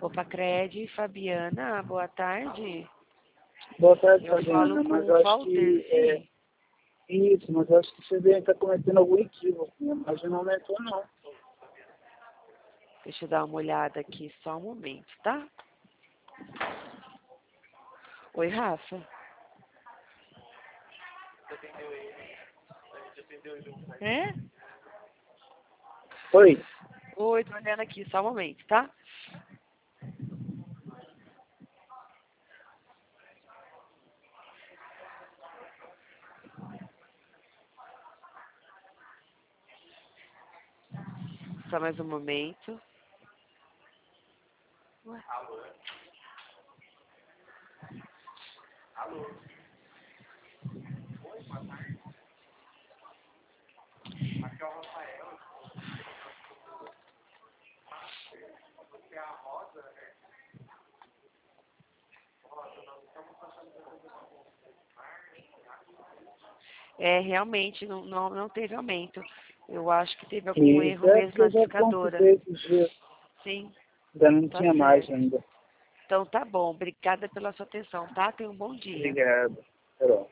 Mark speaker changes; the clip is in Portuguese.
Speaker 1: Opa, Cred, Fabiana, boa tarde.
Speaker 2: Boa tarde,
Speaker 1: Eu
Speaker 2: Fabiana,
Speaker 1: falo com
Speaker 2: mas
Speaker 1: o
Speaker 2: eu acho
Speaker 1: Walter,
Speaker 2: que isso, mas eu acho que você deve estar cometendo algum equívoco, né? Mas não aumentou não.
Speaker 1: Deixa eu dar uma olhada aqui, só um momento, tá? Oi, Rafa. É?
Speaker 2: Oi,
Speaker 1: Oi, tô olhando aqui, só um momento, tá? Só mais um momento. Ué. É, realmente, não teve aumento. Eu acho que teve algum
Speaker 2: isso
Speaker 1: erro
Speaker 2: é
Speaker 1: mesmo
Speaker 2: porque
Speaker 1: na
Speaker 2: eu já
Speaker 1: discadora.
Speaker 2: consultei esses dias,
Speaker 1: Sim,
Speaker 2: ainda não
Speaker 1: tá
Speaker 2: tinha mais
Speaker 1: certo.
Speaker 2: ainda.
Speaker 1: Então tá bom, obrigada pela sua atenção, tá? Tenha um bom dia.
Speaker 2: Obrigado. Carol.